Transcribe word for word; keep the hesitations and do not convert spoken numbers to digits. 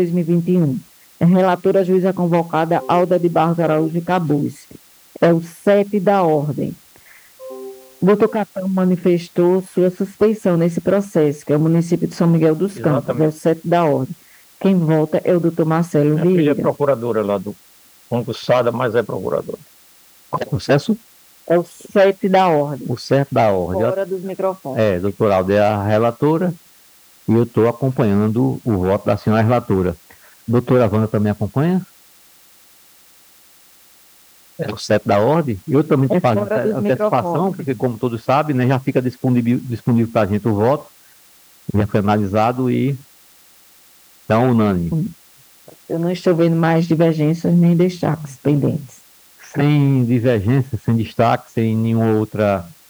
dois mil e vinte e um. É relatora juíza convocada Alda de Barros Araújo de Cabuz. É o sete da ordem. O doutor Capão manifestou sua suspeição nesse processo, que é o município de São Miguel dos Campos, é o Exatamente. sete da ordem. Quem vota é o doutor Marcelo Minha filha é Vieira. procuradora lá do concursada, mas é procuradora. Processo? É o sete da ordem. O certo da ordem. Fora dos microfones. É, doutora Alda é a relatora e eu estou acompanhando o voto da senhora relatora. Doutora Wanda também acompanha? É o certo da ordem. Eu também É te pago fora dos antecipação, microfones. porque como todos sabem, né, já fica disponível, disponível para a gente o voto, já foi analisado e está unânime. Eu não estou vendo mais divergências nem destaques pendentes. Sem divergência, sem destaque, sem nenhuma outra